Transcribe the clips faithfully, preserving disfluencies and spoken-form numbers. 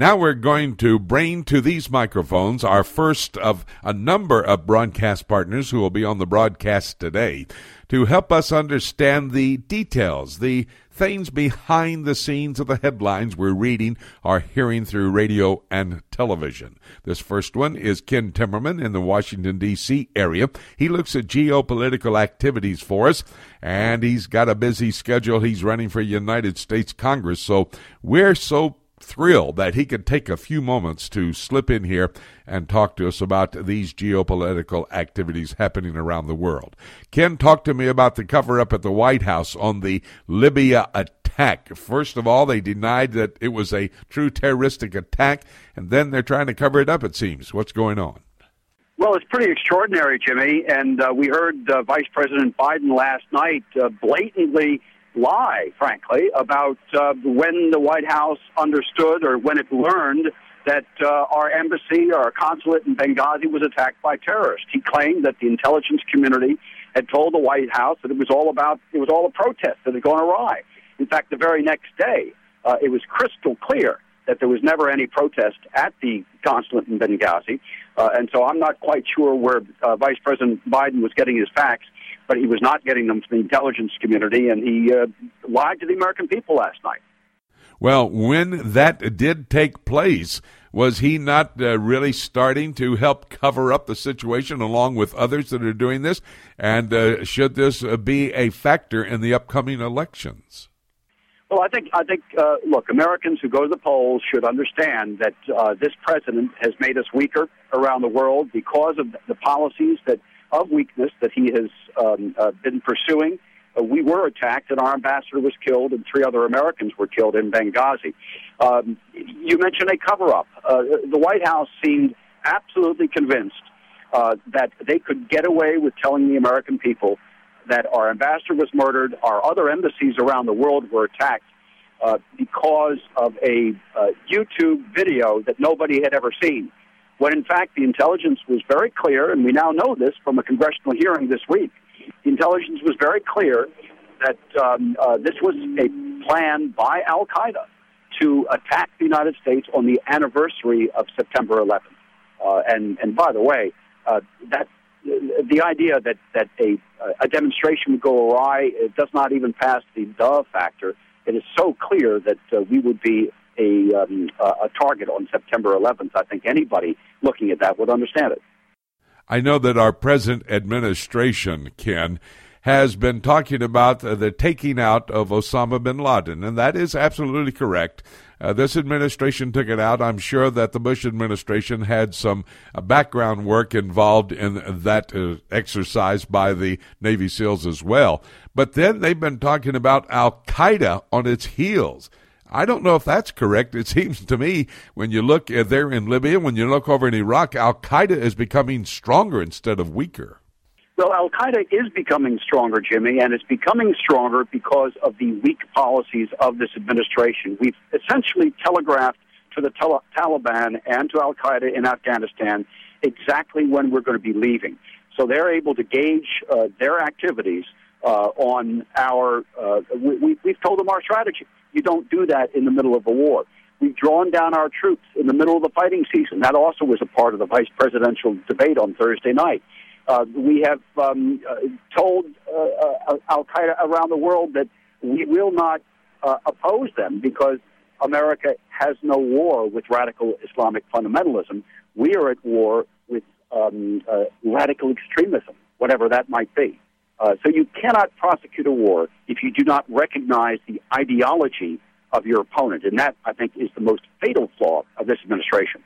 Now we're going to bring to these microphones our first of a number of broadcast partners who will be on the broadcast today to help us understand the details, the things behind the scenes of the headlines we're reading or hearing through radio and television. This first one is Ken Timmerman in the Washington, D C area. He looks at geopolitical activities for us, and he's got a busy schedule. He's running for United States Congress, so we're so thrilled that he could take a few moments to slip in here and talk to us about these geopolitical activities happening around the world. Ken, talk to me about the cover-up at the White House on the Libya attack. First of all, they denied that it was a true terroristic attack, and then they're trying to cover it up, it seems. What's going on? Well, it's pretty extraordinary, Jimmy, and uh, we heard uh, Vice President Biden last night uh, blatantly lie, frankly, about uh, when the White House understood or when it learned that uh, our embassy, our consulate in Benghazi was attacked by terrorists. He claimed that the intelligence community had told the White House that it was all about, it was all a protest that had gone awry. In fact, the very next day, uh, it was crystal clear that there was never any protest at the consulate in Benghazi. Uh, and so I'm not quite sure where uh, Vice President Biden was getting his facts, but he was not getting them from the intelligence community, and he uh, lied to the American people last night. Well, when that did take place, was he not uh, really starting to help cover up the situation along with others that are doing this? And uh, should this uh, be a factor in the upcoming elections? Well, I think, I think. Uh, look, Americans who go to the polls should understand that uh, this president has made us weaker around the world because of the policies that of weakness that he has um, uh, been pursuing. Uh, we were attacked, and our ambassador was killed, and three other Americans were killed in Benghazi. Um, you mentioned a cover-up. Uh, the White House seemed absolutely convinced uh, that they could get away with telling the American people that our ambassador was murdered, our other embassies around the world were attacked uh, because of a uh, YouTube video that nobody had ever seen. When, in fact, the intelligence was very clear, and we now know this from a congressional hearing this week, the intelligence was very clear that um, uh, this was a plan by al-Qaeda to attack the United States on the anniversary of September eleventh. Uh, and, and by the way, uh, that the idea that, that a, a demonstration would go awry, it does not even pass the duh factor. It is so clear that uh, we would be a, um, a target on September eleventh. I think anybody looking at that would understand it. I know that our present administration, Ken, has been talking about uh, the taking out of Osama bin Laden, and that is absolutely correct. Uh, this administration took it out. I'm sure that the Bush administration had some uh, background work involved in that uh, exercise by the Navy SEALs as well. But then they've been talking about al-Qaeda on its heels. I don't know if that's correct. It seems to me when you look uh, there in Libya, when you look over in Iraq, al-Qaeda is becoming stronger instead of weaker. Well, al-Qaeda is becoming stronger, Jimmy, and it's becoming stronger because of the weak policies of this administration. We've essentially telegraphed to the tel- Taliban and to al-Qaeda in Afghanistan exactly when we're going to be leaving. So they're able to gauge uh, their activities uh, on our, uh, we, we've told them our strategy. You don't do that in the middle of a war. We've drawn down our troops in the middle of the fighting season. That also was a part of the vice presidential debate on Thursday night. Uh, we have um, uh, told uh, uh, al-Qaeda around the world that we will not uh, oppose them because America has no war with radical Islamic fundamentalism. We are at war with um, uh, radical extremism, whatever that might be. Uh, so you cannot prosecute a war if you do not recognize the ideology of your opponent, and that, I think, is the most fatal flaw of this administration.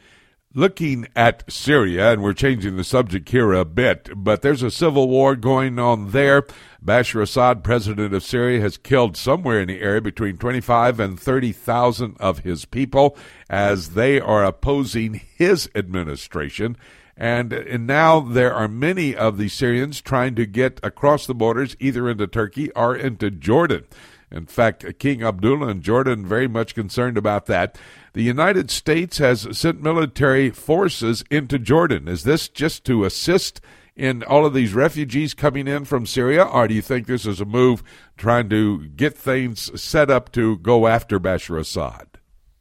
Looking at Syria, and we're changing the subject here a bit, but there's a civil war going on there. Bashar Assad, president of Syria, has killed somewhere in the area between twenty-five and thirty thousand of his people as they are opposing his administration. And, and now there are many of the Syrians trying to get across the borders, either into Turkey or into Jordan. In fact, King Abdullah in Jordan very much concerned about that. The United States has sent military forces into Jordan. Is this just to assist in all of these refugees coming in from Syria, or do you think this is a move trying to get things set up to go after Bashar Assad?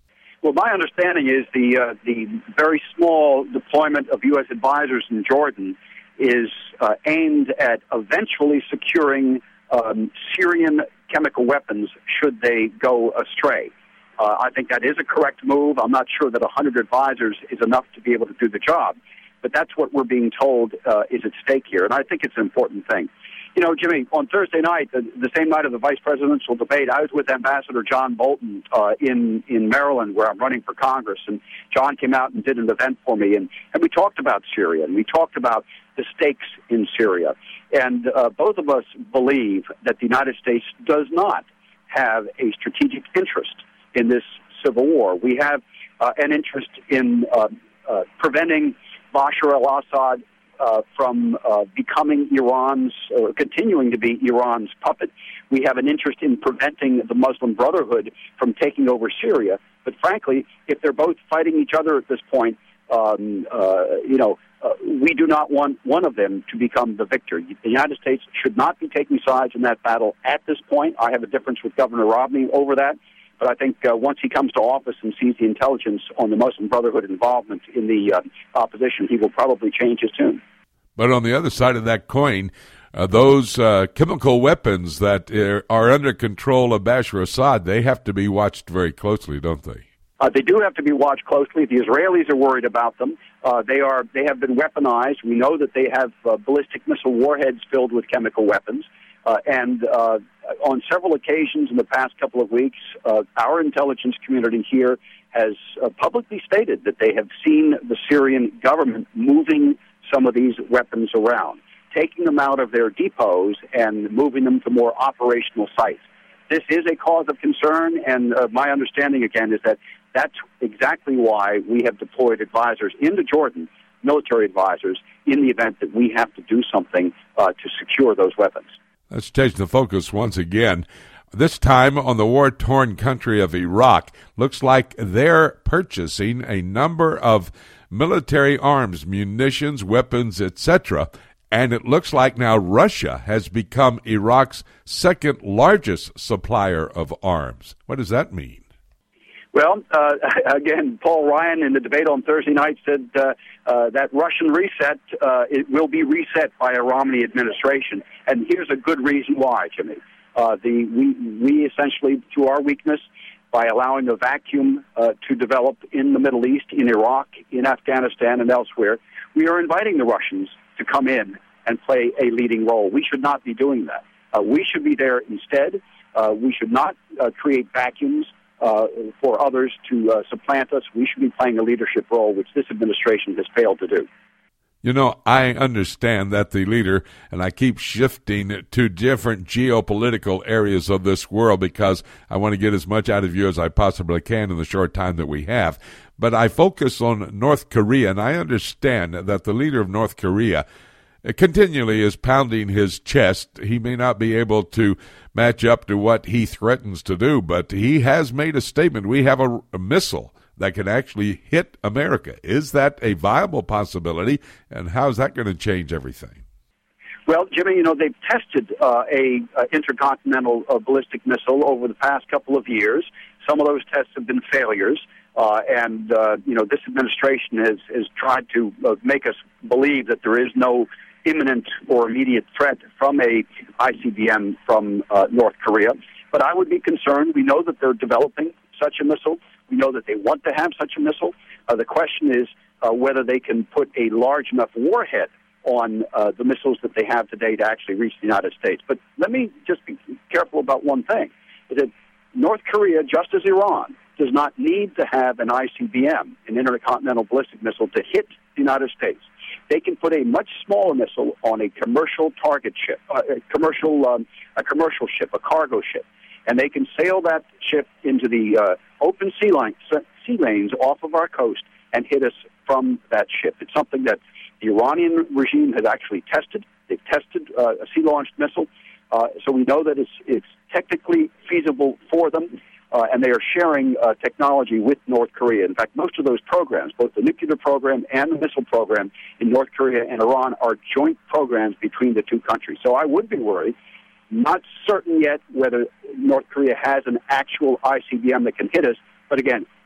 Well, my understanding is the uh, the very small deployment of U S advisors in Jordan is uh, aimed at eventually securing um, Syrian chemical weapons should they go astray. Uh, I think that is a correct move. I'm not sure that one hundred advisors is enough to be able to do the job, but that's what we're being told uh, is at stake here, and I think it's an important thing. You know, Jimmy, on Thursday night, the, the same night of the vice presidential debate, I was with Ambassador John Bolton uh, in, in Maryland, where I'm running for Congress, and John came out and did an event for me, and, and we talked about Syria, and we talked about the stakes in Syria. And uh, both of us believe that the United States does not have a strategic interest in this civil war. We have uh, an interest in uh, uh, preventing Bashar al-Assad Uh, from uh, becoming Iran's, or continuing to be Iran's puppet. We have an interest in preventing the Muslim Brotherhood from taking over Syria. But frankly, if they're both fighting each other at this point, um, uh, you know, uh, we do not want one of them to become the victor. The United States should not be taking sides in that battle at this point. I have a difference with Governor Romney over that. But I think uh, once he comes to office and sees the intelligence on the Muslim Brotherhood involvement in the uh, opposition, he will probably change his tune. But on the other side of that coin, uh, those uh, chemical weapons that are, are under control of Bashar Assad, they have to be watched very closely, don't they? Uh, they do have to be watched closely. The Israelis are worried about them. Uh, they are. They have been weaponized. We know that they have uh, ballistic missile warheads filled with chemical weapons. Uh, and uh, on several occasions in the past couple of weeks, uh, our intelligence community here has uh, publicly stated that they have seen the Syrian government moving some of these weapons around, taking them out of their depots and moving them to more operational sites. This is a cause of concern, and uh, my understanding, again, is that that's exactly why we have deployed advisors into Jordan, military advisors, in the event that we have to do something uh, to secure those weapons. Let's change the focus once again. This time on the war-torn country of Iraq. Looks like they're purchasing a number of military arms, munitions, weapons, et cetera. And it looks like now Russia has become Iraq's second largest supplier of arms. What does that mean? Well, uh, again, Paul Ryan in the debate on Thursday night said uh, uh, that Russian reset, uh, it will be reset by a Romney administration. And here's a good reason why, Jimmy. Uh, the we, we essentially, to our weakness, by allowing the vacuum uh, to develop in the Middle East, in Iraq, in Afghanistan, and elsewhere, we are inviting the Russians to come in and play a leading role. We should not be doing that. Uh, we should be there instead. Uh, we should not uh, create vacuums uh, for others to uh, supplant us. We should be playing a leadership role, which this administration has failed to do. You know, I understand that the leader, and I keep shifting to different geopolitical areas of this world because I want to get as much out of you as I possibly can in the short time that we have. But I focus on North Korea, and I understand that the leader of North Korea continually is pounding his chest. He may not be able to match up to what he threatens to do, but he has made a statement. We have a, a missile that can actually hit America. Is that a viable possibility, and how is that going to change everything? Well, Jimmy, you know, they've tested uh, a, a intercontinental uh, ballistic missile over the past couple of years. Some of those tests have been failures, uh, and, uh, you know, this administration has, has tried to uh, make us believe that there is no imminent or immediate threat from a I C B M from uh, North Korea. But I would be concerned. We know that they're developing such a missile. We know that they want to have such a missile. Uh, the question is uh, whether they can put a large enough warhead on uh, the missiles that they have today to actually reach the United States. But let me just be careful about one thing. That North Korea, just as Iran, does not need to have an I C B M, an intercontinental ballistic missile, to hit the United States. They can put a much smaller missile on a commercial target ship, uh, a commercial, um, a commercial ship, a cargo ship, and they can sail that ship into the uh, open sea, line, sea lanes off of our coast and hit us from that ship. It's something that the Iranian regime has actually tested. They've tested uh, a sea-launched missile, uh, so we know that it's, it's technically feasible for them, uh, and they are sharing uh, technology with North Korea. In fact, most of those programs, both the nuclear program and the missile program in North Korea and Iran, are joint programs between the two countries. So I would be worried. Not certain yet whether North Korea has an actual I C B M that can hit us, but again,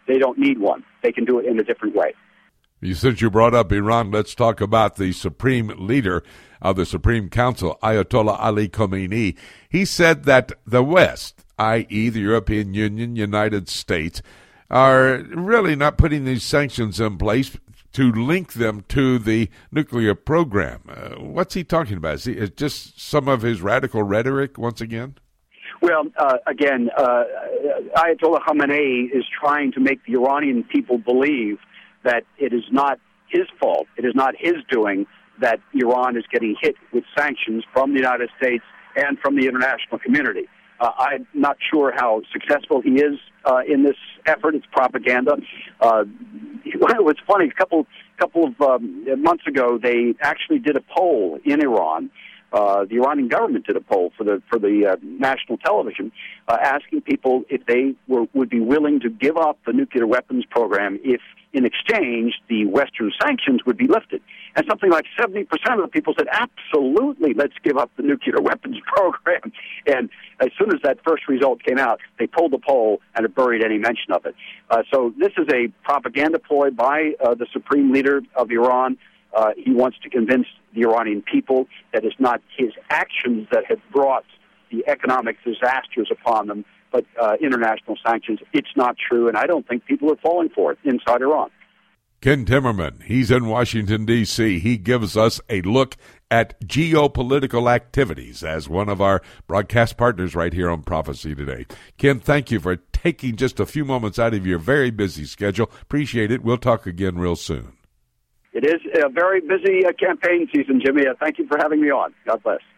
they don't need one. They can do it in a different way. Since you brought up Iran, let's talk about the supreme leader of the Supreme Council, Ayatollah Ali Khamenei. He said that the West, that is the European Union, United States, are really not putting these sanctions in place to link them to the nuclear program. Uh, what's he talking about? Is, he, is just some of his radical rhetoric once again? Well, uh, again, uh, Ayatollah Khamenei is trying to make the Iranian people believe that it is not his fault, it is not his doing that Iran is getting hit with sanctions from the United States and from the international community. Uh, I'm not sure how successful he is uh, in this effort. It's propaganda. Uh, it was funny, a couple, couple of um, months ago, they actually did a poll in Iran. Uh, the Iranian government did a poll for the for the uh, national television, uh, asking people if they were would be willing to give up the nuclear weapons program if, in exchange, the Western sanctions would be lifted. And something like seventy percent of the people said, absolutely, let's give up the nuclear weapons program. And as soon as that first result came out, they pulled the poll and it buried any mention of it. Uh, so this is a propaganda ploy by uh, the supreme leader of Iran. Uh, he wants to convince the Iranian people that it's not his actions that have brought the economic disasters upon them, but uh, international sanctions. It's not true, and I don't think people are falling for it inside Iran. Ken Timmerman, he's in Washington, D C He gives us a look at geopolitical activities as one of our broadcast partners right here on Prophecy Today. Ken, thank you for taking just a few moments out of your very busy schedule. Appreciate it. We'll talk again real soon. It is a very busy uh, campaign season, Jimmy. Uh, thank you for having me on. God bless.